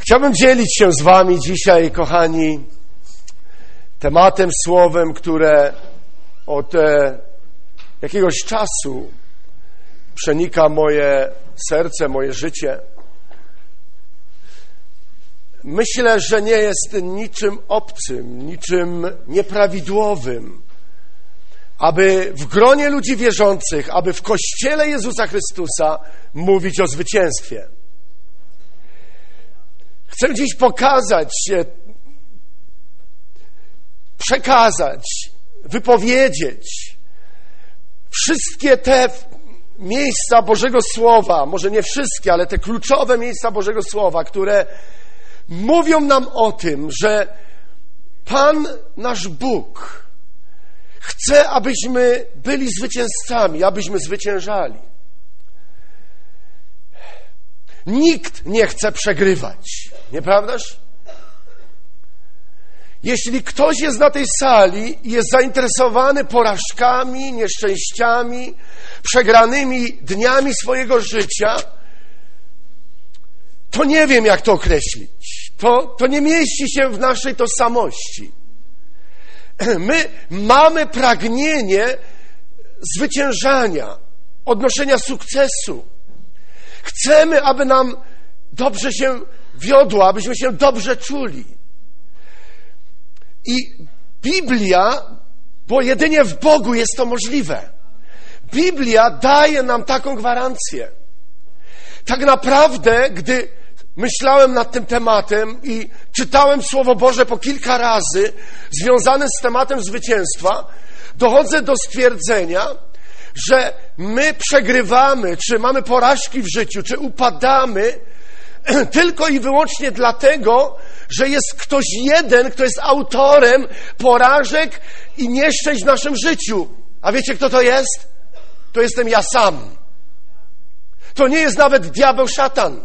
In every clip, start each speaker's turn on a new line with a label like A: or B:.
A: Chciałbym dzielić się z wami dzisiaj, kochani, tematem, słowem, które od jakiegoś czasu przenika moje serce, moje życie. Myślę, że nie jest niczym obcym, niczym nieprawidłowym, aby w gronie ludzi wierzących, aby w Kościele Jezusa Chrystusa mówić o zwycięstwie. Chcę dziś przekazać, wypowiedzieć wszystkie te miejsca Bożego Słowa, może nie wszystkie, ale te kluczowe miejsca Bożego Słowa, które mówią nam o tym, że Pan nasz Bóg chce, abyśmy byli zwycięzcami, abyśmy zwyciężali. Nikt nie chce przegrywać, nieprawdaż? Jeśli ktoś jest na tej sali i jest zainteresowany porażkami, nieszczęściami, przegranymi dniami swojego życia, to nie wiem, jak to określić. To nie mieści się w naszej tożsamości. My mamy pragnienie zwyciężania, odnoszenia sukcesu. Chcemy, aby nam dobrze się wiodło, abyśmy się dobrze czuli. I Biblia, bo jedynie w Bogu jest to możliwe, Biblia daje nam taką gwarancję. Tak naprawdę, gdy myślałem nad tym tematem i czytałem Słowo Boże po kilka razy związane z tematem zwycięstwa, dochodzę do stwierdzenia, że my przegrywamy, czy mamy porażki w życiu, czy upadamy tylko i wyłącznie dlatego, że jest ktoś jeden, kto jest autorem porażek i nieszczęść w naszym życiu. A wiecie, kto to jest? To jestem ja sam. To nie jest nawet diabeł, szatan.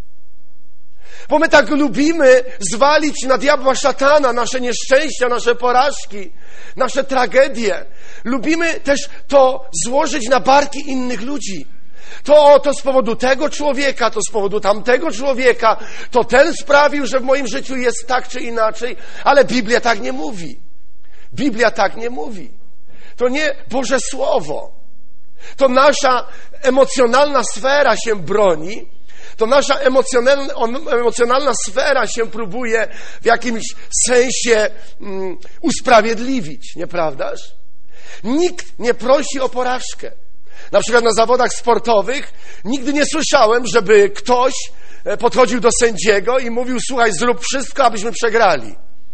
A: Bo my tak lubimy zwalić na diabła, szatana nasze nieszczęścia, nasze porażki, nasze tragedie. Lubimy też to złożyć na barki innych ludzi. To z powodu tego człowieka, to z powodu tamtego człowieka, to ten sprawił, że w moim życiu jest tak czy inaczej, ale Biblia tak nie mówi. Biblia tak nie mówi. To nie Boże Słowo. To nasza emocjonalna sfera się broni, to nasza emocjonalna sfera się próbuje w jakimś sensie usprawiedliwić, nieprawdaż? Nikt nie prosi o porażkę. Na przykład na zawodach sportowych nigdy nie słyszałem, żeby ktoś podchodził do sędziego i mówił: słuchaj, zrób wszystko, abyśmy przegrali.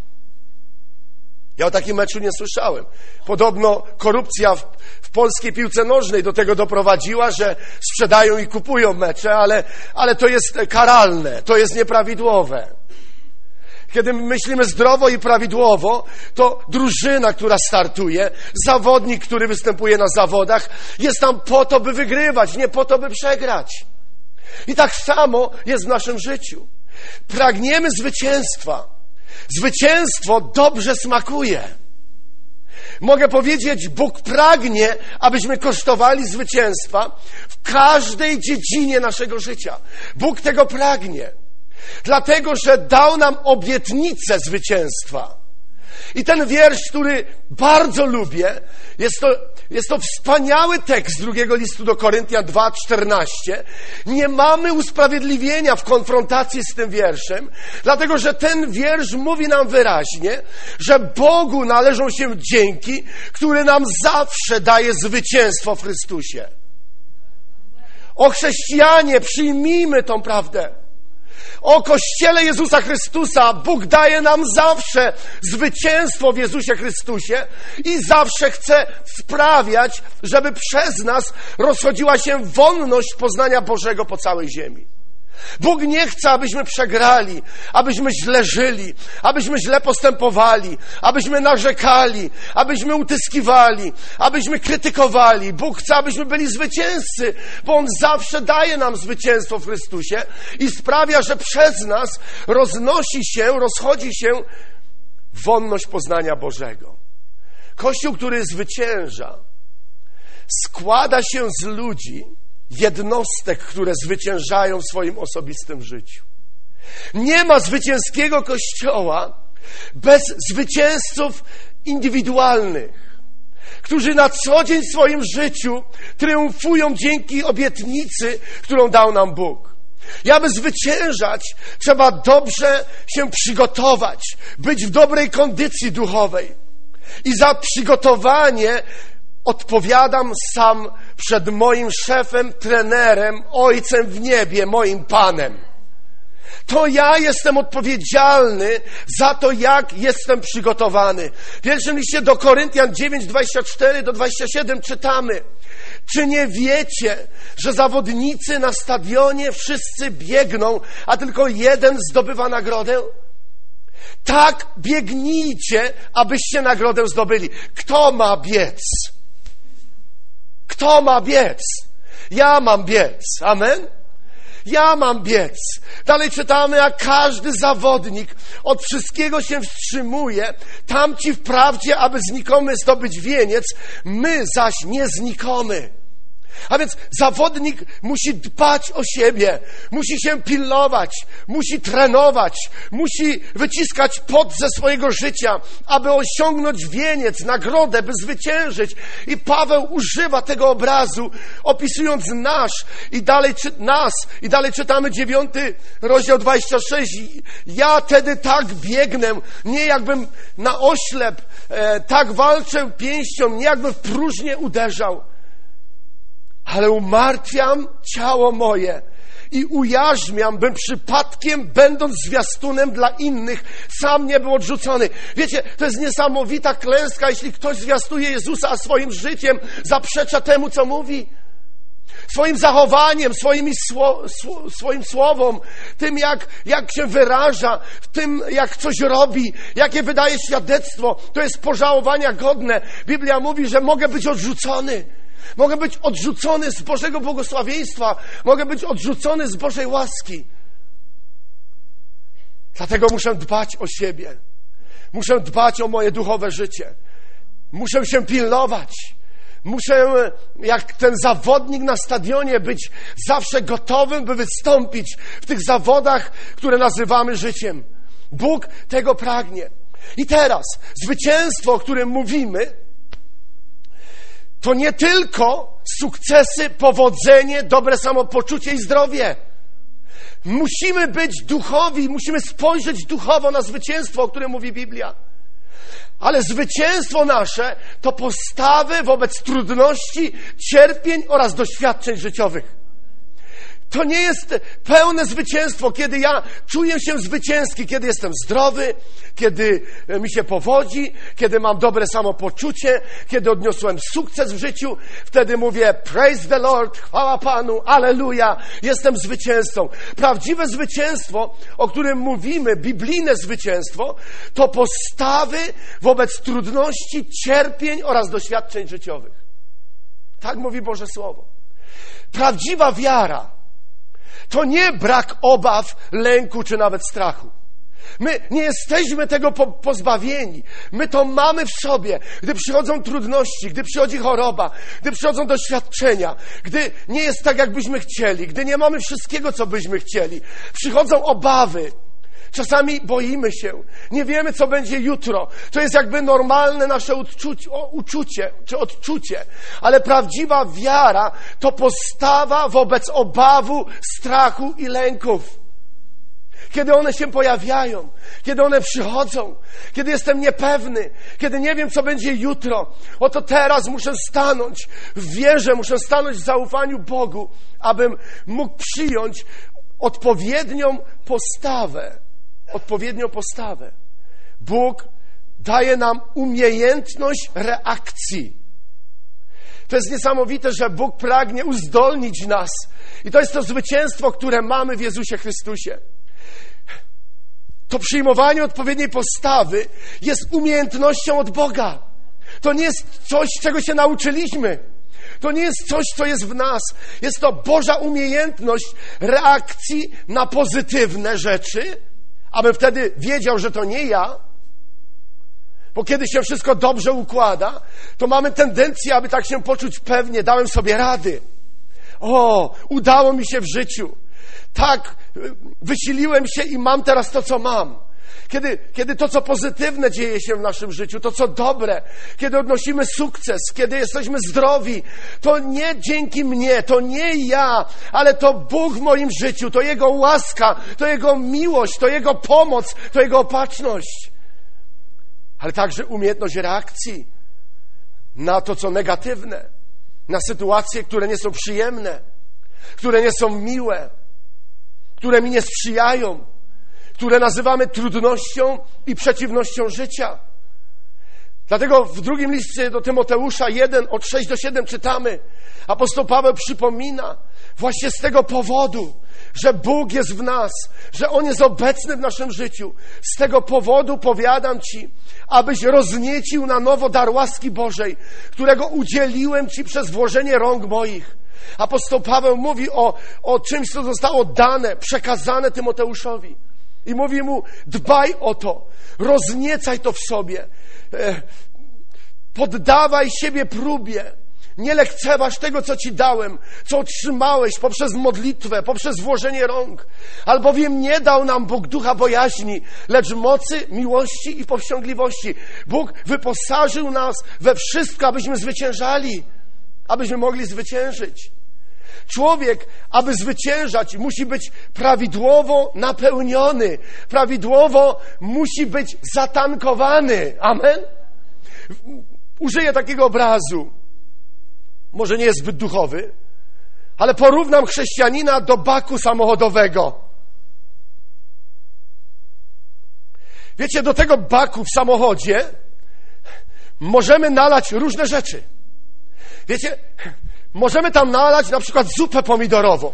A: Ja o takim meczu nie słyszałem. Podobno korupcja w polskiej piłce nożnej do tego doprowadziła, że sprzedają i kupują mecze, ale to jest karalne, to jest nieprawidłowe. Kiedy myślimy zdrowo i prawidłowo, to drużyna, która startuje, zawodnik, który występuje na zawodach, jest tam po to, by wygrywać, nie po to, by przegrać. I tak samo jest w naszym życiu. Pragniemy zwycięstwa. Zwycięstwo dobrze smakuje. Mogę powiedzieć, Bóg pragnie, abyśmy kosztowali zwycięstwa w każdej dziedzinie naszego życia. Bóg tego pragnie. Dlatego, że dał nam obietnicę zwycięstwa. I ten wiersz, który bardzo lubię, jest to wspaniały tekst drugiego listu do Koryntian 2:14. Nie mamy usprawiedliwienia w konfrontacji z tym wierszem, dlatego, że ten wiersz mówi nam wyraźnie, że Bogu należą się dzięki, który nam zawsze daje zwycięstwo w Chrystusie. O chrześcijanie, przyjmijmy tą prawdę. O Kościele Jezusa Chrystusa, Bóg daje nam zawsze zwycięstwo w Jezusie Chrystusie i zawsze chce sprawiać, żeby przez nas rozchodziła się wonność poznania Bożego po całej ziemi. Bóg nie chce, abyśmy przegrali, abyśmy źle żyli, abyśmy źle postępowali, abyśmy narzekali, abyśmy utyskiwali, abyśmy krytykowali. Bóg chce, abyśmy byli zwycięzcy, bo On zawsze daje nam zwycięstwo w Chrystusie i sprawia, że przez nas rozchodzi się wonność poznania Bożego. Kościół, który zwycięża, składa się z ludzi, jednostek, które zwyciężają w swoim osobistym życiu. Nie ma zwycięskiego Kościoła bez zwycięzców indywidualnych, którzy na co dzień w swoim życiu triumfują dzięki obietnicy, którą dał nam Bóg. I aby zwyciężać, trzeba dobrze się przygotować, być w dobrej kondycji duchowej. I za przygotowanie odpowiadam sam przed moim szefem, trenerem, Ojcem w niebie, moim Panem. To ja jestem odpowiedzialny za to, jak jestem przygotowany. W pierwszym liście do Koryntian 9:24-27 czytamy: czy nie wiecie, że zawodnicy na stadionie wszyscy biegną, a tylko jeden zdobywa nagrodę? Tak biegnijcie, abyście nagrodę zdobyli. Kto ma biec? Kto ma biec? Ja mam biec. Amen? Ja mam biec. Dalej czytamy, a każdy zawodnik od wszystkiego się wstrzymuje, tamci wprawdzie, aby znikomy zdobyć wieniec, my zaś nie znikomy. A więc zawodnik musi dbać o siebie, musi się pilnować, musi trenować, musi wyciskać pot ze swojego życia, aby osiągnąć wieniec, nagrodę, by zwyciężyć. I Paweł używa tego obrazu, opisując nas. I dalej czytamy 9 rozdział 26. Ja tedy tak biegnę, nie jakbym na oślep, tak walczę pięścią, nie jakbym w próżnię uderzał. Ale umartwiam ciało moje i ujarzmiam, bym przypadkiem, będąc zwiastunem dla innych, sam nie był odrzucony. Wiecie, to jest niesamowita klęska, jeśli ktoś zwiastuje Jezusa, a swoim życiem zaprzecza temu, co mówi. Swoim zachowaniem, swoim słowom, tym jak się wyraża, tym jak coś robi, jakie wydaje świadectwo, to jest pożałowania godne. Biblia mówi, że mogę być odrzucony. Mogę być odrzucony z Bożego błogosławieństwa. Mogę być odrzucony z Bożej łaski. Dlatego muszę dbać o siebie. Muszę dbać o moje duchowe życie. Muszę się pilnować. Muszę, jak ten zawodnik na stadionie, być zawsze gotowym, by wystąpić w tych zawodach, które nazywamy życiem. Bóg tego pragnie. I teraz zwycięstwo, o którym mówimy, to nie tylko sukcesy, powodzenie, dobre samopoczucie i zdrowie. Musimy być duchowi, musimy spojrzeć duchowo na zwycięstwo, o którym mówi Biblia. Ale zwycięstwo nasze to postawy wobec trudności, cierpień oraz doświadczeń życiowych. To nie jest pełne zwycięstwo, kiedy ja czuję się zwycięski, kiedy jestem zdrowy, kiedy mi się powodzi, kiedy mam dobre samopoczucie, kiedy odniosłem sukces w życiu. Wtedy mówię, praise the Lord, chwała Panu, alleluja, jestem zwycięzcą. Prawdziwe zwycięstwo, o którym mówimy, biblijne zwycięstwo, to postawy wobec trudności, cierpień oraz doświadczeń życiowych. Tak mówi Boże Słowo. Prawdziwa wiara to nie brak obaw, lęku czy nawet strachu. My nie jesteśmy tego pozbawieni. My to mamy w sobie. Gdy przychodzą trudności, gdy przychodzi choroba, gdy przychodzą doświadczenia, gdy nie jest tak, jakbyśmy chcieli, gdy nie mamy wszystkiego, co byśmy chcieli, przychodzą obawy. Czasami boimy się. Nie wiemy, co będzie jutro. To jest jakby normalne nasze odczucie. Ale prawdziwa wiara to postawa wobec obawu, strachu i lęków. Kiedy one się pojawiają, kiedy one przychodzą, kiedy jestem niepewny, kiedy nie wiem, co będzie jutro, oto teraz muszę stanąć w wierze, muszę stanąć w zaufaniu Bogu, abym mógł przyjąć odpowiednią postawę. Bóg daje nam umiejętność reakcji. To jest niesamowite, że Bóg pragnie uzdolnić nas. I to jest to zwycięstwo, które mamy w Jezusie Chrystusie. To przyjmowanie odpowiedniej postawy jest umiejętnością od Boga. To nie jest coś, czego się nauczyliśmy. To nie jest coś, co jest w nas. Jest to Boża umiejętność reakcji na pozytywne rzeczy, abym wtedy wiedział, że to nie ja. Bo kiedy się wszystko dobrze układa, to mamy tendencję, aby tak się poczuć pewnie. Dałem sobie rady. Udało mi się w życiu. tak wysiliłem się i mam teraz to, co mam. Kiedy to, co pozytywne dzieje się w naszym życiu, to, co dobre, kiedy odnosimy sukces, kiedy jesteśmy zdrowi, to nie dzięki mnie, to nie ja, ale to Bóg w moim życiu, to Jego łaska, to Jego miłość, to Jego pomoc, to Jego opatrzność. Ale także umiejętność reakcji na to, co negatywne, na sytuacje, które nie są przyjemne, które nie są miłe, które mi nie sprzyjają, które nazywamy trudnością i przeciwnością życia. Dlatego w drugim liście do Tymoteusza 1, od 6 do 7 czytamy, apostoł Paweł przypomina właśnie z tego powodu, że Bóg jest w nas, że On jest obecny w naszym życiu. Z tego powodu powiadam Ci, abyś rozniecił na nowo dar łaski Bożej, którego udzieliłem Ci przez włożenie rąk moich. Apostoł Paweł mówi o czymś, co zostało dane, przekazane Tymoteuszowi. I mówi mu, dbaj o to, rozniecaj to w sobie, poddawaj siebie próbie, nie lekceważ tego, co Ci dałem, co otrzymałeś poprzez modlitwę, poprzez włożenie rąk. Albowiem nie dał nam Bóg ducha bojaźni, lecz mocy, miłości i powściągliwości. Bóg wyposażył nas we wszystko, abyśmy zwyciężali, abyśmy mogli zwyciężyć. Człowiek, aby zwyciężać, musi być prawidłowo napełniony. Prawidłowo musi być zatankowany. Amen? Użyję takiego obrazu. Może nie jest zbyt duchowy, ale porównam chrześcijanina do baku samochodowego. Wiecie, do tego baku w samochodzie możemy nalać różne rzeczy. Wiecie, możemy tam nalać na przykład zupę pomidorową.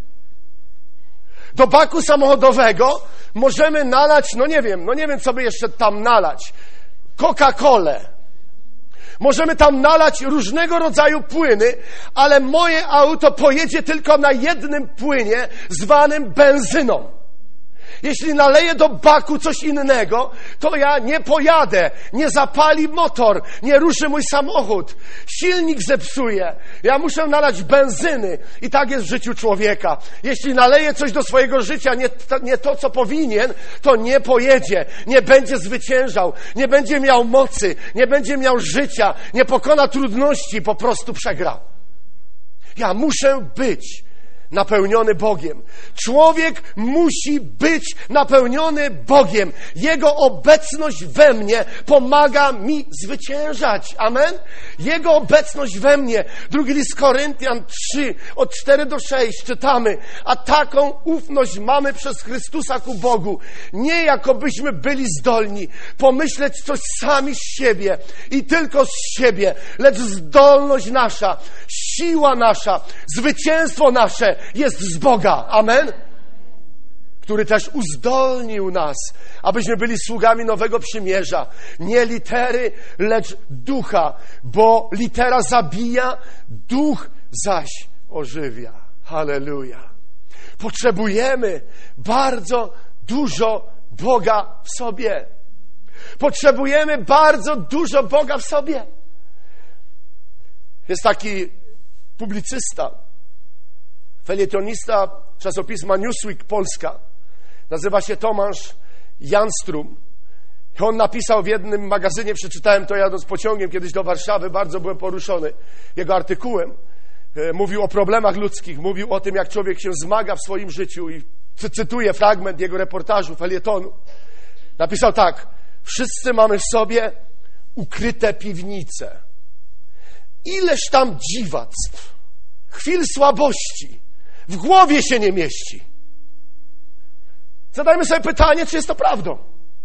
A: Do baku samochodowego możemy nalać, no nie wiem, co by jeszcze tam nalać. Coca-Colę. Możemy tam nalać różnego rodzaju płyny, ale moje auto pojedzie tylko na jednym płynie zwanym benzyną. Jeśli naleję do baku coś innego, to ja nie pojadę, nie zapali motor, nie ruszy mój samochód, silnik zepsuje. Ja muszę nalać benzyny i tak jest w życiu człowieka. Jeśli naleje coś do swojego życia, nie to, co powinien, to nie pojedzie, nie będzie zwyciężał, nie będzie miał mocy, nie będzie miał życia, nie pokona trudności, po prostu przegra. Ja muszę być napełniony Bogiem. Człowiek musi być napełniony Bogiem. Jego obecność we mnie pomaga mi zwyciężać. Amen? Jego obecność we mnie. Drugi list Koryntian 3, od 4 do 6 czytamy. A taką ufność mamy przez Chrystusa ku Bogu. Nie jakobyśmy byli zdolni pomyśleć coś sami z siebie i tylko z siebie, lecz zdolność nasza, siła nasza, zwycięstwo nasze jest z Boga. Amen? Który też uzdolnił nas, abyśmy byli sługami nowego przymierza. Nie litery, lecz ducha, bo litera zabija, duch zaś ożywia. Halleluja. Potrzebujemy bardzo dużo Boga w sobie. Potrzebujemy bardzo dużo Boga w sobie. Jest taki publicysta, felietonista czasopisma Newsweek Polska. Nazywa się Tomasz Janstrum. I on napisał w jednym magazynie, przeczytałem to jadąc pociągiem kiedyś do Warszawy, bardzo byłem poruszony jego artykułem. Mówił o problemach ludzkich, mówił o tym, jak człowiek się zmaga w swoim życiu i cytuję fragment jego reportażu, felietonu. Napisał tak: wszyscy mamy w sobie ukryte piwnice. Ileż tam dziwactw, chwil słabości w głowie się nie mieści. Zadajmy sobie pytanie, czy jest to prawdą.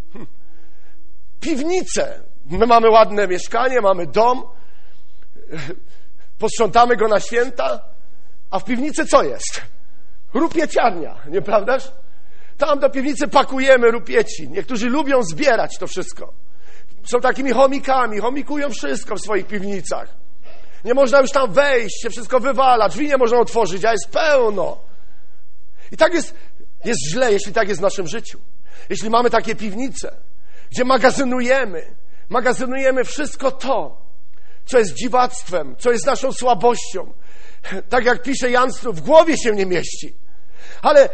A: Piwnice. My mamy ładne mieszkanie, mamy dom, posprzątamy go na święta, a w piwnicy co jest? Rupieciarnia, nieprawdaż? Tam do piwnicy pakujemy rupieci. Niektórzy lubią zbierać to wszystko. Są takimi chomikami, chomikują wszystko w swoich piwnicach. Nie można już tam wejść, się wszystko wywala, drzwi nie można otworzyć, a jest pełno. I tak jest źle, jeśli tak jest w naszym życiu. Jeśli mamy takie piwnice, gdzie magazynujemy wszystko to, co jest dziwactwem, co jest naszą słabością. Tak jak pisze Janstrum, w głowie się nie mieści. Ale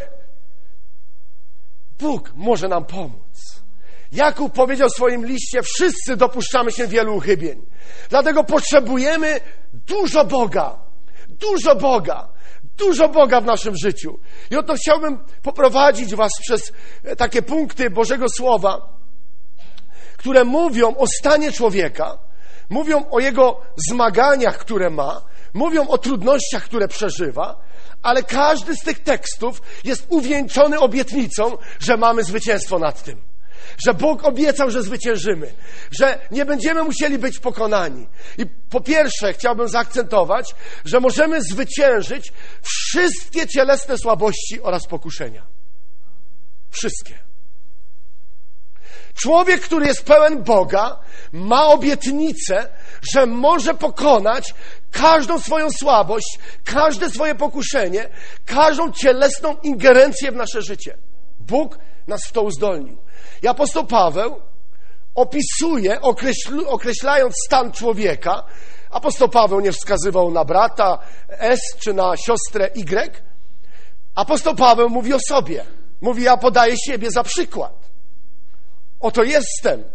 A: Bóg może nam pomóc. Jakub powiedział w swoim liście, wszyscy dopuszczamy się wielu uchybień. Dlatego potrzebujemy dużo Boga. Dużo Boga. Dużo Boga w naszym życiu. I oto chciałbym poprowadzić was przez takie punkty Bożego Słowa, które mówią o stanie człowieka, mówią o jego zmaganiach, które ma, mówią o trudnościach, które przeżywa, ale każdy z tych tekstów jest uwieńczony obietnicą, że mamy zwycięstwo nad tym. Że Bóg obiecał, że zwyciężymy, że nie będziemy musieli być pokonani. I po pierwsze chciałbym zaakcentować, że możemy zwyciężyć wszystkie cielesne słabości oraz pokuszenia. Wszystkie. Człowiek, który jest pełen Boga, ma obietnicę, że może pokonać każdą swoją słabość, każde swoje pokuszenie, każdą cielesną ingerencję w nasze życie. Bóg nas w to uzdolnił. I apostoł Paweł opisuje, określając stan człowieka. Apostoł Paweł nie wskazywał na brata S czy na siostrę Y. Apostoł Paweł mówi o sobie. Mówi, ja podaję siebie za przykład. Oto jestem.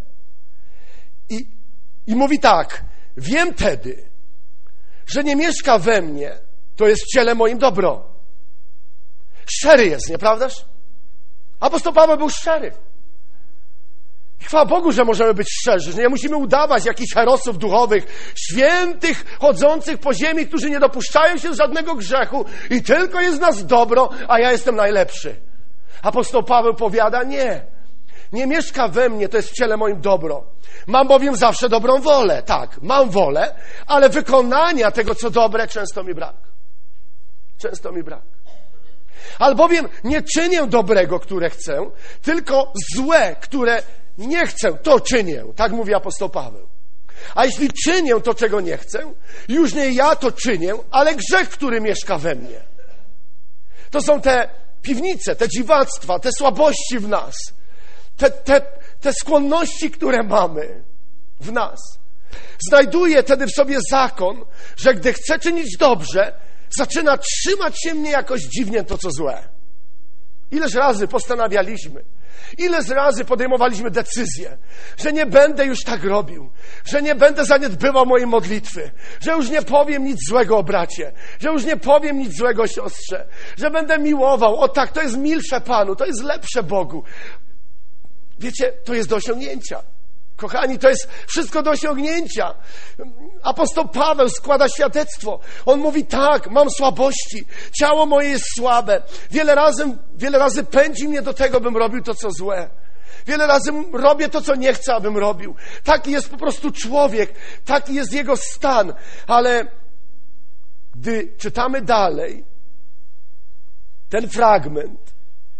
A: I mówi tak, wiem tedy, że nie mieszka we mnie, to jest w ciele moim dobro. Szczery jest, nieprawdaż? Apostoł Paweł był szczery. I chwała Bogu, że możemy być szczerzy, że nie musimy udawać jakichś herosów duchowych, świętych, chodzących po ziemi, którzy nie dopuszczają się żadnego grzechu i tylko jest nas dobro, a ja jestem najlepszy. Apostoł Paweł powiada, nie mieszka we mnie, to jest w ciele moim dobro. Mam bowiem zawsze dobrą wolę. Tak, mam wolę, ale wykonania tego, co dobre, często mi brak. Często mi brak. Albowiem nie czynię dobrego, które chcę, tylko złe, które nie chcę, to czynię. Tak mówi apostoł Paweł. A jeśli czynię to, czego nie chcę, już nie ja to czynię, ale grzech, który mieszka we mnie. To są te piwnice, te dziwactwa, te słabości w nas. Te skłonności, które mamy w nas. Znajduję wtedy w sobie zakon, że gdy chcę czynić dobrze, zaczyna trzymać się mnie jakoś dziwnie to, co złe. Ileż razy postanawialiśmy, ileż razy podejmowaliśmy decyzję, że nie będę już tak robił, że nie będę zaniedbywał mojej modlitwy, że już nie powiem nic złego o bracie, że już nie powiem nic złego o siostrze, że będę miłował. O tak, to jest milsze Panu, to jest lepsze Bogu. Wiecie, to jest do osiągnięcia. Kochani, to jest wszystko do osiągnięcia. Apostoł Paweł składa świadectwo. On mówi tak, mam słabości, ciało moje jest słabe. Wiele razy pędzi mnie do tego, bym robił to, co złe. Wiele razy robię to, co nie chcę, abym robił. Taki jest po prostu człowiek, taki jest jego stan. Ale gdy czytamy dalej ten fragment,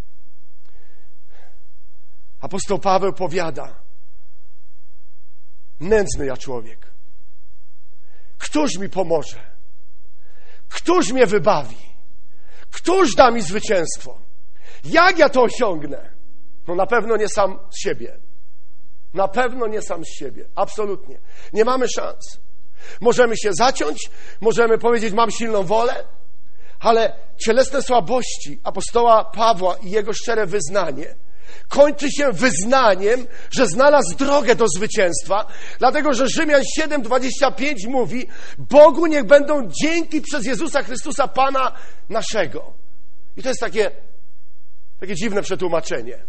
A: apostoł Paweł powiada, nędzny ja człowiek. Któż mi pomoże? Któż mnie wybawi? Któż da mi zwycięstwo? Jak ja to osiągnę? No na pewno nie sam z siebie. Na pewno nie sam z siebie. Absolutnie. Nie mamy szans. Możemy się zaciąć, możemy powiedzieć, mam silną wolę, ale cielesne słabości apostoła Pawła i jego szczere wyznanie kończy się wyznaniem, że znalazł drogę do zwycięstwa, dlatego że Rzymian 7:25 mówi, Bogu niech będą dzięki przez Jezusa Chrystusa Pana naszego. I to jest takie dziwne przetłumaczenie.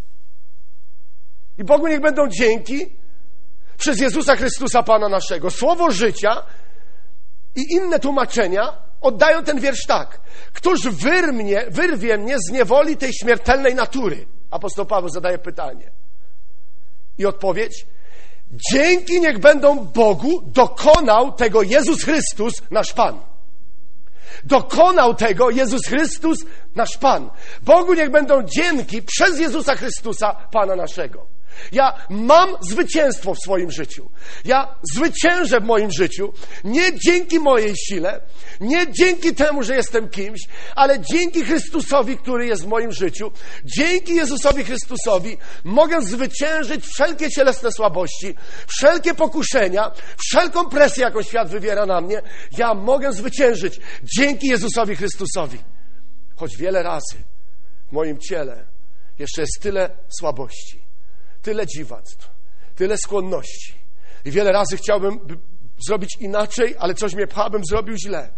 A: I Bogu niech będą dzięki przez Jezusa Chrystusa Pana naszego. Słowo życia i inne tłumaczenia oddają ten wiersz tak. Któż wyrwie mnie z niewoli tej śmiertelnej natury? Apostoł Paweł zadaje pytanie. I odpowiedź: dzięki niech będą Bogu, dokonał tego Jezus Chrystus, nasz Pan. Dokonał tego Jezus Chrystus, nasz Pan. Bogu niech będą dzięki przez Jezusa Chrystusa, Pana naszego. Ja mam zwycięstwo w swoim życiu. Ja zwyciężę w moim życiu nie dzięki mojej sile, nie dzięki temu, że jestem kimś, ale dzięki Chrystusowi, który jest w moim życiu. Dzięki Jezusowi Chrystusowi mogę zwyciężyć wszelkie cielesne słabości, wszelkie pokuszenia, wszelką presję, jaką świat wywiera na mnie. Ja mogę zwyciężyć dzięki Jezusowi Chrystusowi. choć wiele razy w moim ciele jeszcze jest tyle słabości, tyle dziwactw, tyle skłonności. I wiele razy chciałbym zrobić inaczej, ale coś mnie pcha, bym zrobił źle.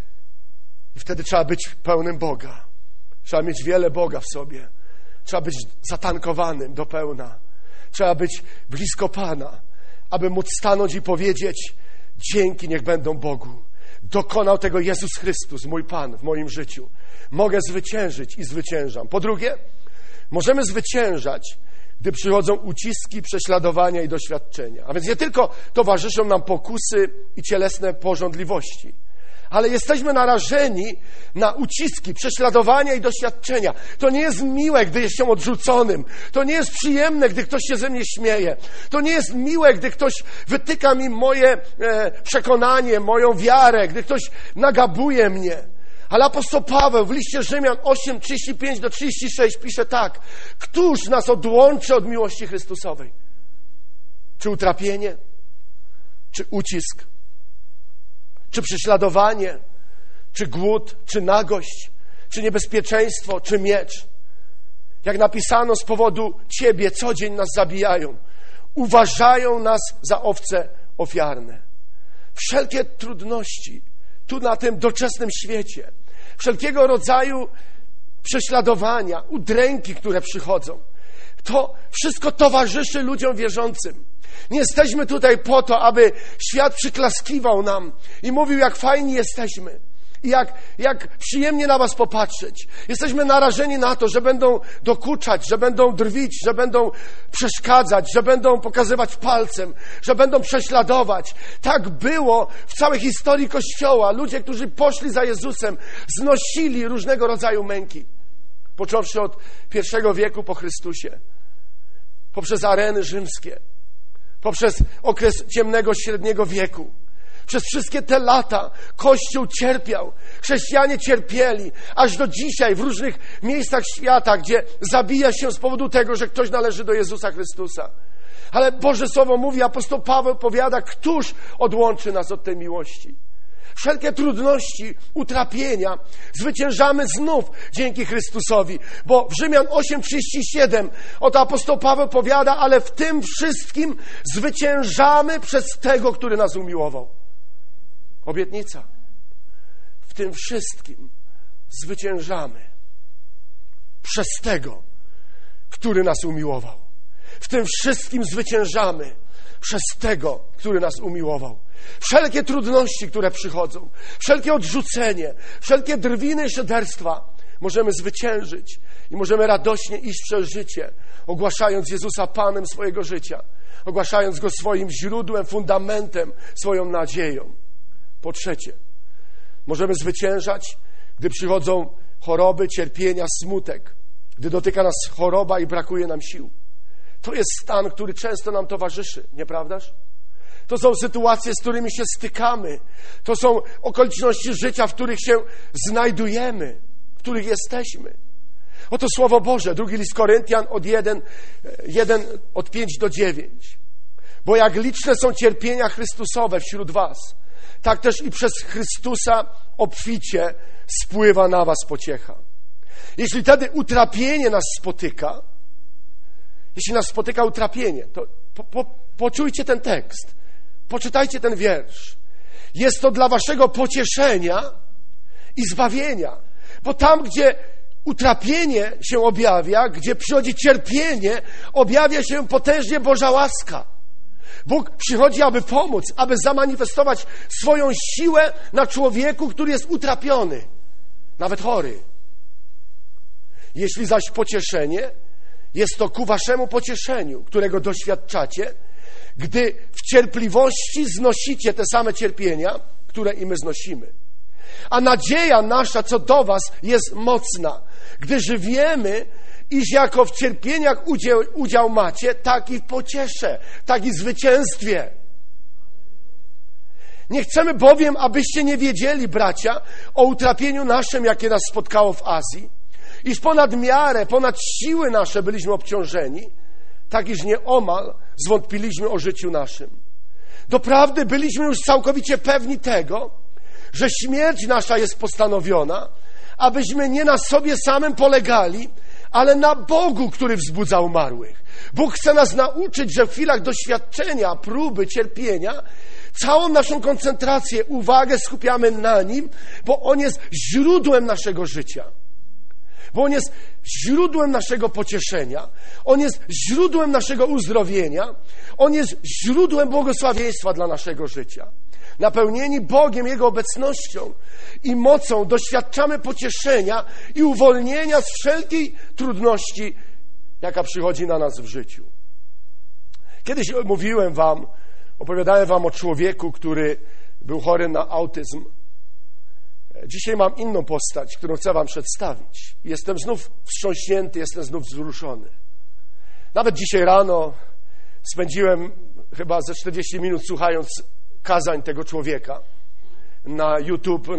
A: I wtedy trzeba być pełnym Boga. Trzeba mieć wiele Boga w sobie. Trzeba być zatankowanym do pełna. Trzeba być blisko Pana, aby móc stanąć i powiedzieć: dzięki niech będą Bogu. Dokonał tego Jezus Chrystus, mój Pan, w moim życiu. Mogę zwyciężyć i zwyciężam. Po drugie, możemy zwyciężać, gdy przychodzą uciski, prześladowania i doświadczenia. A więc nie tylko towarzyszą nam pokusy i cielesne pożądliwości, ale jesteśmy narażeni na uciski, prześladowania i doświadczenia. To nie jest miłe, gdy jestem odrzuconym. To nie jest przyjemne, gdy ktoś się ze mnie śmieje. To nie jest miłe, gdy ktoś wytyka mi moje przekonanie, moją wiarę, gdy ktoś nagabuje mnie. Ale apostoł Paweł w liście Rzymian 8, 35-36 pisze tak: któż nas odłączy od miłości Chrystusowej? Czy utrapienie? Czy ucisk? Czy prześladowanie? Czy głód? Czy nagość? Czy niebezpieczeństwo? Czy miecz? Jak napisano, z powodu Ciebie co dzień nas zabijają. Uważają nas za owce ofiarne. Wszelkie trudności tu na tym doczesnym świecie, wszelkiego rodzaju prześladowania, udręki, które przychodzą, to wszystko towarzyszy ludziom wierzącym. Nie jesteśmy tutaj po to, aby świat przyklaskiwał nam i mówił, jak fajni jesteśmy i jak przyjemnie na was popatrzeć. Jesteśmy narażeni na to, że będą dokuczać, że będą drwić, że będą przeszkadzać, że będą pokazywać palcem, że będą prześladować. Tak było w całej historii Kościoła. Ludzie, którzy poszli za Jezusem, znosili różnego rodzaju męki. Począwszy od I wieku po Chrystusie, poprzez areny rzymskie, poprzez okres ciemnego średniego wieku. Przez wszystkie te lata Kościół cierpiał, chrześcijanie cierpieli, aż do dzisiaj w różnych miejscach świata, gdzie zabija się z powodu tego, że ktoś należy do Jezusa Chrystusa. Ale Boże Słowo mówi, apostoł Paweł powiada, któż odłączy nas od tej miłości? Wszelkie trudności, utrapienia zwyciężamy znów dzięki Chrystusowi. Bo w Rzymian 8:37 oto apostoł Paweł powiada, ale w tym wszystkim zwyciężamy przez tego, który nas umiłował. Obietnica. W tym wszystkim zwyciężamy przez tego, który nas umiłował. W tym wszystkim zwyciężamy przez tego, który nas umiłował. Wszelkie trudności, które przychodzą, wszelkie odrzucenie, wszelkie drwiny i szyderstwa możemy zwyciężyć i możemy radośnie iść przez życie, ogłaszając Jezusa Panem swojego życia, ogłaszając Go swoim źródłem, fundamentem, swoją nadzieją. Po trzecie, możemy zwyciężać, gdy przychodzą choroby, cierpienia, smutek, gdy dotyka nas choroba i brakuje nam sił. To jest stan, który często nam towarzyszy, nieprawdaż? To są sytuacje, z którymi się stykamy. To są okoliczności życia, w których się znajdujemy, w których jesteśmy. Oto Słowo Boże, 2 list Koryntian od 5 do 9. Bo jak liczne są cierpienia Chrystusowe wśród was, tak też i przez Chrystusa obficie spływa na was pociecha. Jeśli tedy utrapienie nas spotyka, jeśli nas spotyka utrapienie, to poczujcie ten tekst. Poczytajcie ten wiersz. Jest to dla waszego pocieszenia i zbawienia. Bo tam, gdzie utrapienie się objawia, gdzie przychodzi cierpienie, objawia się potężnie Boża łaska. Bóg przychodzi, aby pomóc, aby zamanifestować swoją siłę na człowieku, który jest utrapiony, nawet chory. Jeśli zaś pocieszenie, jest to ku waszemu pocieszeniu, którego doświadczacie, gdy w cierpliwości znosicie te same cierpienia, które i my znosimy. A nadzieja nasza co do was jest mocna, gdyż wiemy, iż jako w cierpieniach udział macie, tak i w pociesze, tak i w zwycięstwie. Nie chcemy bowiem, abyście nie wiedzieli, bracia, o utrapieniu naszym, jakie nas spotkało w Azji, iż ponad miarę, ponad siły nasze byliśmy obciążeni, tak iż nieomal zwątpiliśmy o życiu naszym. Doprawdy byliśmy już całkowicie pewni tego, że śmierć nasza jest postanowiona, abyśmy nie na sobie samym polegali, ale na Bogu, który wzbudza umarłych. Bóg chce nas nauczyć, że w chwilach doświadczenia, próby, cierpienia, całą naszą koncentrację, uwagę skupiamy na Nim, bo On jest źródłem naszego życia. Bo On jest źródłem naszego pocieszenia. On jest źródłem naszego uzdrowienia. On jest źródłem błogosławieństwa dla naszego życia. Napełnieni Bogiem, Jego obecnością i mocą doświadczamy pocieszenia i uwolnienia z wszelkiej trudności, jaka przychodzi na nas w życiu. Kiedyś opowiadałem wam o człowieku, który był chory na autyzm. Dzisiaj mam inną postać, którą chcę wam przedstawić. Jestem znów wstrząśnięty, jestem znów wzruszony. Nawet dzisiaj rano spędziłem chyba ze 40 minut słuchając kazań tego człowieka na YouTube,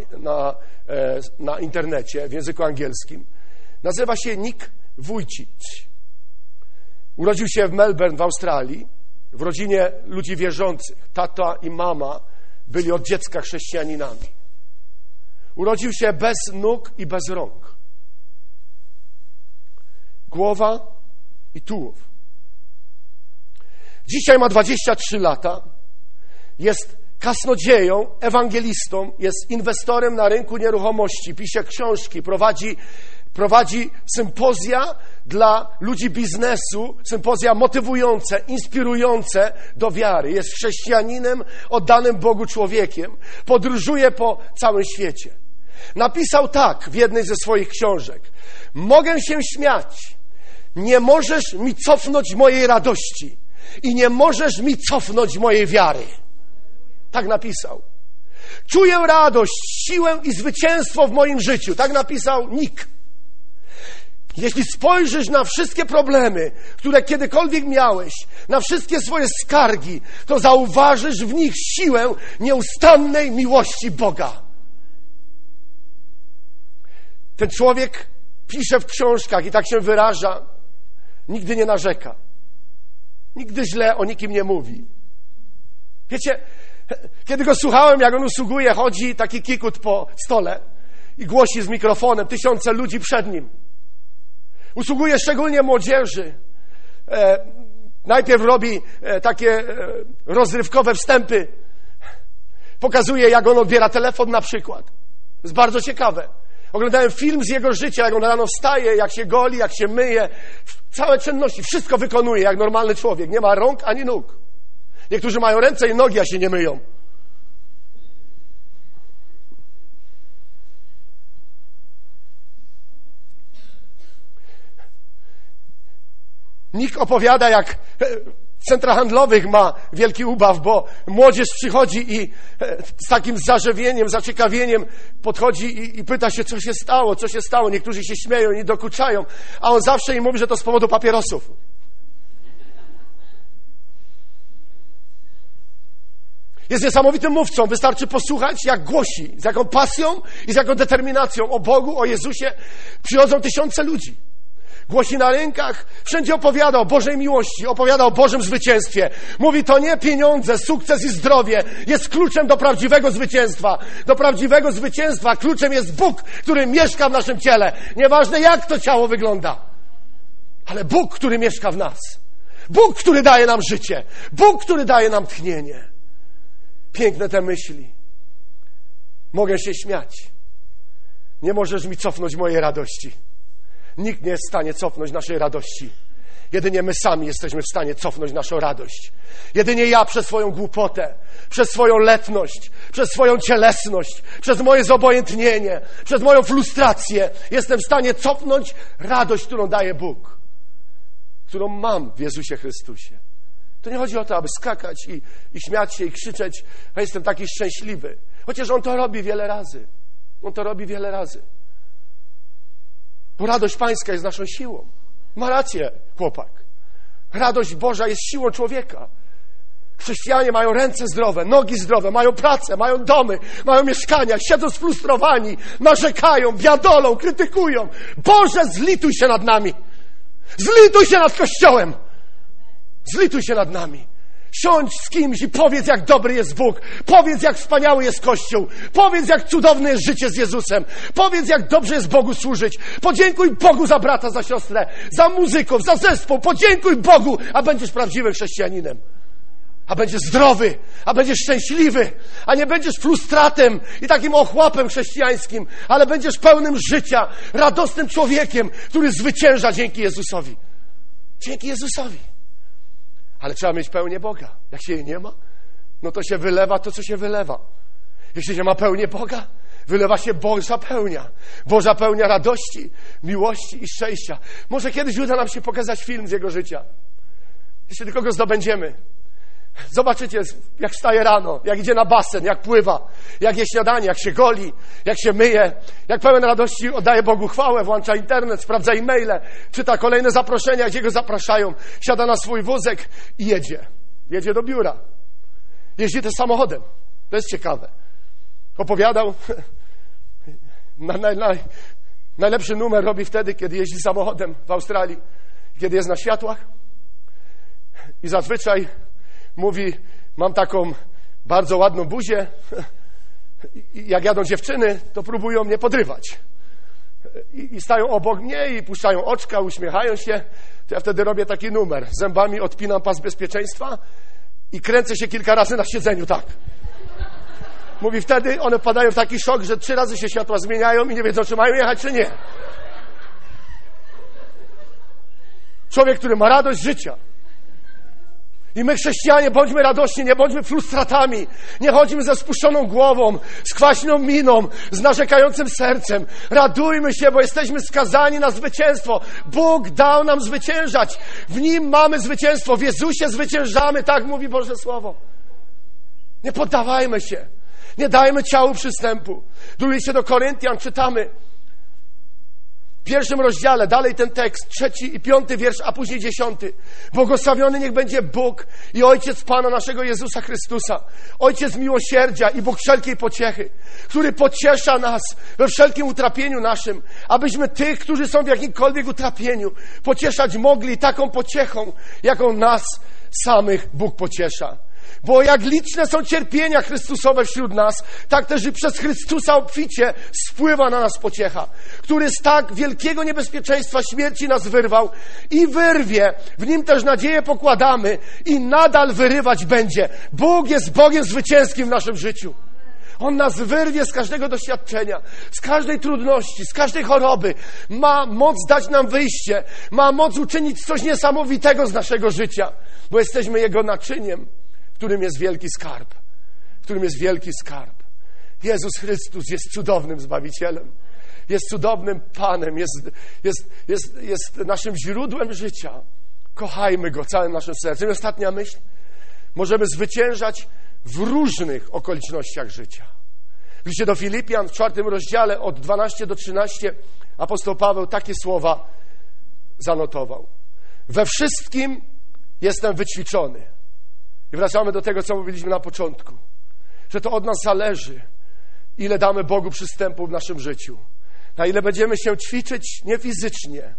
A: na internecie w języku angielskim. Nazywa się Nick Vujicic. Urodził się w Melbourne w Australii, w rodzinie ludzi wierzących. Tata i mama byli od dziecka chrześcijaninami. Urodził się bez nóg i bez rąk. Głowa i tułów. Dzisiaj ma 23 lata. Jest kasnodzieją, ewangelistą, jest inwestorem na rynku nieruchomości, pisze książki, prowadzi sympozja dla ludzi biznesu, sympozja motywujące, inspirujące do wiary. Jest chrześcijaninem, oddanym Bogu człowiekiem. Podróżuje po całym świecie. Napisał tak w jednej ze swoich książek: mogę się śmiać, nie możesz mi cofnąć mojej radości i nie możesz mi cofnąć mojej wiary. Tak napisał. Czuję radość, siłę i zwycięstwo w moim życiu. Tak napisał Nick. Jeśli spojrzysz na wszystkie problemy, które kiedykolwiek miałeś, na wszystkie swoje skargi, to zauważysz w nich siłę nieustannej miłości Boga. Ten człowiek pisze w książkach i tak się wyraża, nigdy nie narzeka. Nigdy źle o nikim nie mówi. Wiecie, kiedy go słuchałem, jak on usługuje, chodzi taki kikut po stole i głosi z mikrofonem, tysiące ludzi przed nim. Usługuje szczególnie młodzieży. Najpierw robi takie rozrywkowe wstępy. Pokazuje, jak on odbiera telefon na przykład. To jest bardzo ciekawe. Oglądałem film z jego życia, jak on rano wstaje, jak się goli, jak się myje. Całe czynności, wszystko wykonuje jak normalny człowiek. Nie ma rąk ani nóg. Niektórzy mają ręce i nogi, a się nie myją. Nikt opowiada, jak w centrach handlowych ma wielki ubaw, bo młodzież przychodzi i z takim zażywieniem, zaciekawieniem podchodzi i pyta się, co się stało, co się stało. Niektórzy się śmieją i dokuczają, a on zawsze im mówi, że to z powodu papierosów. Jest niesamowitym mówcą. Wystarczy posłuchać, jak głosi, z jaką pasją i z jaką determinacją o Bogu, o Jezusie. Przychodzą tysiące ludzi. Głosi na rynkach, wszędzie opowiada o Bożej miłości, opowiada o Bożym zwycięstwie. Mówi, to nie pieniądze, sukces i zdrowie jest kluczem do prawdziwego zwycięstwa. Do prawdziwego zwycięstwa kluczem jest Bóg, który mieszka w naszym ciele. Nieważne, jak to ciało wygląda. Ale Bóg, który mieszka w nas. Bóg, który daje nam życie. Bóg, który daje nam tchnienie. Piękne te myśli. Mogę się śmiać. Nie możesz mi cofnąć mojej radości. Nikt nie jest w stanie cofnąć naszej radości. Jedynie my sami jesteśmy w stanie cofnąć naszą radość. Jedynie ja przez swoją głupotę, przez swoją letność, przez swoją cielesność, przez moje zobojętnienie, przez moją frustrację jestem w stanie cofnąć radość, którą daje Bóg. Którą mam w Jezusie Chrystusie. To nie chodzi o to, aby skakać i śmiać się i krzyczeć, a jestem taki szczęśliwy. Chociaż On to robi wiele razy. On to robi wiele razy. Bo radość Pańska jest naszą siłą. Ma rację chłopak. Radość Boża jest siłą człowieka. Chrześcijanie mają ręce zdrowe, nogi zdrowe, mają pracę, mają domy, mają mieszkania, siedzą sfrustrowani, narzekają, biadolą, krytykują. Boże, zlituj się nad nami. Zlituj się nad Kościołem. Zlituj się nad nami. Siądź z kimś i powiedz, jak dobry jest Bóg. Powiedz, jak wspaniały jest Kościół. Powiedz, jak cudowne jest życie z Jezusem. Powiedz, jak dobrze jest Bogu służyć. Podziękuj Bogu za brata, za siostrę, za muzyków, za zespół. Podziękuj Bogu, a będziesz prawdziwym chrześcijaninem. A będziesz zdrowy, a będziesz szczęśliwy, a nie będziesz frustratem i takim ochłapem chrześcijańskim, ale będziesz pełnym życia, radosnym człowiekiem, który zwycięża dzięki Jezusowi. Dzięki Jezusowi. Ale trzeba mieć pełnię Boga. Jak się jej nie ma, no to się wylewa to, co się wylewa. Jeśli nie ma pełni Boga, wylewa się Boża pełnia. Boża pełnia radości, miłości i szczęścia. Może kiedyś uda nam się pokazać film z jego życia. Jeśli tylko go zdobędziemy. Zobaczycie, jak wstaje rano, jak idzie na basen, jak pływa, jak je śniadanie, jak się goli, jak się myje, jak pełen radości oddaje Bogu chwałę, włącza internet, sprawdza e-maile, czyta kolejne zaproszenia, gdzie go zapraszają, siada na swój wózek i jedzie. Jedzie do biura. Jeździ też samochodem. To jest ciekawe. Opowiadał, najlepszy numer robi wtedy, kiedy jeździ samochodem w Australii, kiedy jest na światłach i zazwyczaj mówi, mam taką bardzo ładną buzię i jak jadą dziewczyny, to próbują mnie podrywać. I stają obok mnie i puszczają oczka, uśmiechają się. To ja wtedy robię taki numer. Zębami odpinam pas bezpieczeństwa i kręcę się kilka razy na siedzeniu, tak. Mówi, wtedy one wpadają w taki szok, że 3 razy się światła zmieniają i nie wiedzą, czy mają jechać, czy nie. Człowiek, który ma radość życia. I my, chrześcijanie, bądźmy radośni, nie bądźmy frustratami, nie chodźmy ze spuszczoną głową, z kwaśną miną, z narzekającym sercem. Radujmy się, bo jesteśmy skazani na zwycięstwo. Bóg dał nam zwyciężać. W Nim mamy zwycięstwo. W Jezusie zwyciężamy, tak mówi Boże Słowo. Nie poddawajmy się. Nie dajmy ciału przystępu. W drugim liście do Koryntian czytamy w 1 rozdziale, dalej ten tekst, 3 i 5 wiersz, a później 10. Błogosławiony niech będzie Bóg i Ojciec Pana naszego Jezusa Chrystusa, Ojciec miłosierdzia i Bóg wszelkiej pociechy, który pociesza nas we wszelkim utrapieniu naszym, abyśmy tych, którzy są w jakimkolwiek utrapieniu, pocieszać mogli taką pociechą, jaką nas samych Bóg pociesza. Bo jak liczne są cierpienia Chrystusowe wśród nas, tak też i przez Chrystusa obficie spływa na nas pociecha, który z tak wielkiego niebezpieczeństwa śmierci nas wyrwał i wyrwie. W Nim też nadzieję pokładamy i nadal wyrywać będzie. Bóg jest Bogiem zwycięskim w naszym życiu. On nas wyrwie z każdego doświadczenia, z każdej trudności, z każdej choroby. Ma moc dać nam wyjście, ma moc uczynić coś niesamowitego z naszego życia, bo jesteśmy Jego naczyniem, w którym jest wielki skarb. W którym jest wielki skarb. Jezus Chrystus jest cudownym Zbawicielem. Jest cudownym Panem. Jest naszym źródłem życia. Kochajmy Go całym naszym sercem. I ostatnia myśl. Możemy zwyciężać w różnych okolicznościach życia. W liście do Filipian w 4 rozdziale od 12 do 13 apostoł Paweł takie słowa zanotował. We wszystkim jestem wyćwiczony. I wracamy do tego, co mówiliśmy na początku. Że to od nas zależy, ile damy Bogu przystępu w naszym życiu. Na ile będziemy się ćwiczyć nie fizycznie,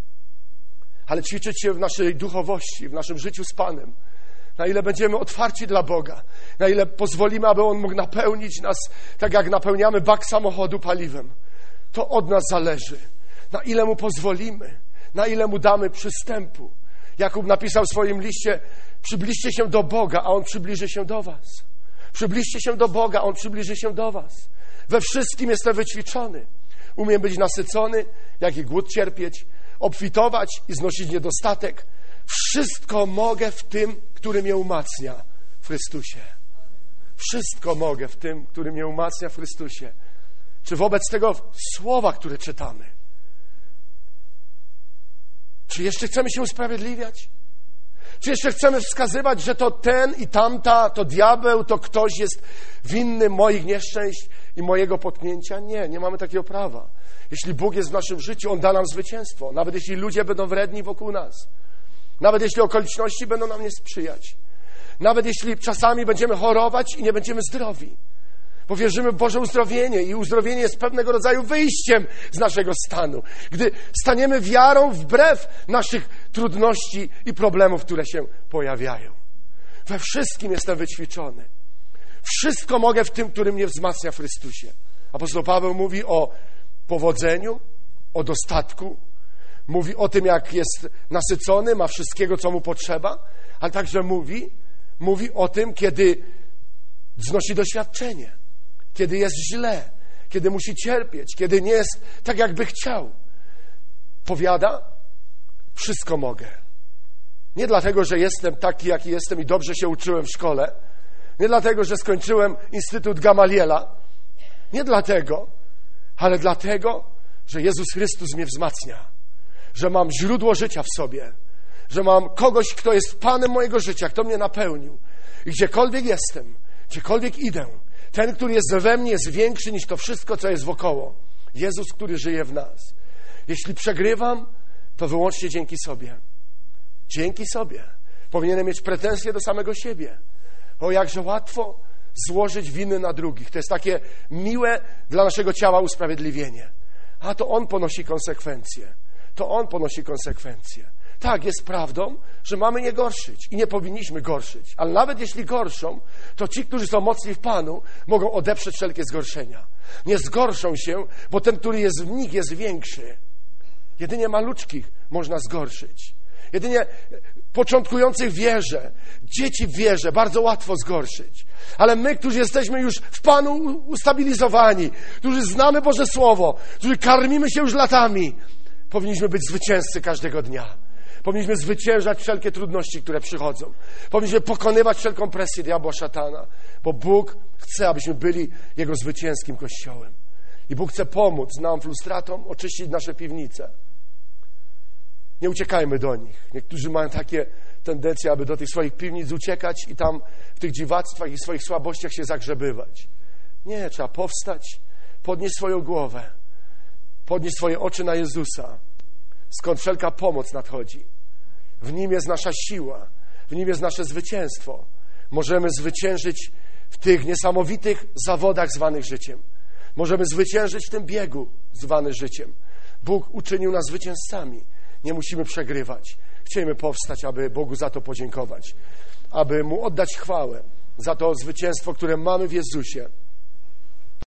A: ale ćwiczyć się w naszej duchowości, w naszym życiu z Panem. Na ile będziemy otwarci dla Boga. Na ile pozwolimy, aby On mógł napełnić nas, tak jak napełniamy bak samochodu paliwem. To od nas zależy. Na ile Mu pozwolimy. Na ile Mu damy przystępu. Jakub napisał w swoim liście: przybliżcie się do Boga, a On przybliży się do was. Przybliżcie się do Boga, a On przybliży się do was. We wszystkim jestem wyćwiczony. Umiem być nasycony, jak i głód cierpieć, obfitować i znosić niedostatek. Wszystko mogę w tym, który mnie umacnia w Chrystusie. Wszystko mogę w tym, który mnie umacnia w Chrystusie. Czy wobec tego słowa, które czytamy, czy jeszcze chcemy się usprawiedliwiać? Czy jeszcze chcemy wskazywać, że to ten i tamta, to diabeł, to ktoś jest winny moich nieszczęść i mojego potknięcia? Nie, nie mamy takiego prawa. Jeśli Bóg jest w naszym życiu, On da nam zwycięstwo. Nawet jeśli ludzie będą wredni wokół nas. Nawet jeśli okoliczności będą nam nie sprzyjać. Nawet jeśli czasami będziemy chorować i nie będziemy zdrowi. Bo wierzymy w Boże uzdrowienie i uzdrowienie jest pewnego rodzaju wyjściem z naszego stanu. Gdy staniemy wiarą wbrew naszych trudności i problemów, które się pojawiają. We wszystkim jestem wyćwiczony. Wszystko mogę w tym, który mnie wzmacnia w Chrystusie. Apostoł Paweł mówi o powodzeniu, o dostatku. Mówi o tym, jak jest nasycony, ma wszystkiego, co mu potrzeba, ale także mówi o tym, kiedy znosi doświadczenie, kiedy jest źle, kiedy musi cierpieć, kiedy nie jest tak, jakby chciał. Powiada, wszystko mogę. Nie dlatego, że jestem taki, jaki jestem i dobrze się uczyłem w szkole. Nie dlatego, że skończyłem Instytut Gamaliela. Nie dlatego, ale dlatego, że Jezus Chrystus mnie wzmacnia. Że mam źródło życia w sobie. Że mam kogoś, kto jest Panem mojego życia, kto mnie napełnił. I gdziekolwiek jestem, gdziekolwiek idę, ten, który jest we mnie, jest większy niż to wszystko, co jest wokoło. Jezus, który żyje w nas. Jeśli przegrywam, to wyłącznie dzięki sobie. Dzięki sobie. Powinienem mieć pretensje do samego siebie. O, jakże łatwo złożyć winy na drugich. To jest takie miłe dla naszego ciała usprawiedliwienie. A to on ponosi konsekwencje. To on ponosi konsekwencje. Tak, jest prawdą, że mamy nie gorszyć i nie powinniśmy gorszyć. Ale nawet jeśli gorszą, to ci, którzy są mocni w Panu, mogą odeprzeć wszelkie zgorszenia. Nie zgorszą się, bo ten, który jest w nich, jest większy. Jedynie maluczkich można zgorszyć. Jedynie początkujących w wierze, dzieci w wierze bardzo łatwo zgorszyć. Ale my, którzy jesteśmy już w Panu ustabilizowani, którzy znamy Boże Słowo, którzy karmimy się już latami, powinniśmy być zwycięzcy każdego dnia. Powinniśmy zwyciężać wszelkie trudności, które przychodzą. Powinniśmy pokonywać wszelką presję diabła, szatana, bo Bóg chce, abyśmy byli Jego zwycięskim Kościołem. I Bóg chce pomóc nam, frustratom, oczyścić nasze piwnice. Nie uciekajmy do nich. Niektórzy mają takie tendencje, aby do tych swoich piwnic uciekać i tam w tych dziwactwach i swoich słabościach się zagrzebywać. Nie, trzeba powstać, podnieść swoją głowę, podnieść swoje oczy na Jezusa, skąd wszelka pomoc nadchodzi. W Nim jest nasza siła, w Nim jest nasze zwycięstwo. Możemy zwyciężyć w tych niesamowitych zawodach zwanych życiem. Możemy zwyciężyć w tym biegu zwany życiem. Bóg uczynił nas zwycięzcami. Nie musimy przegrywać. Chcielibyśmy powstać, aby Bogu za to podziękować. Aby Mu oddać chwałę za to zwycięstwo, które mamy w Jezusie.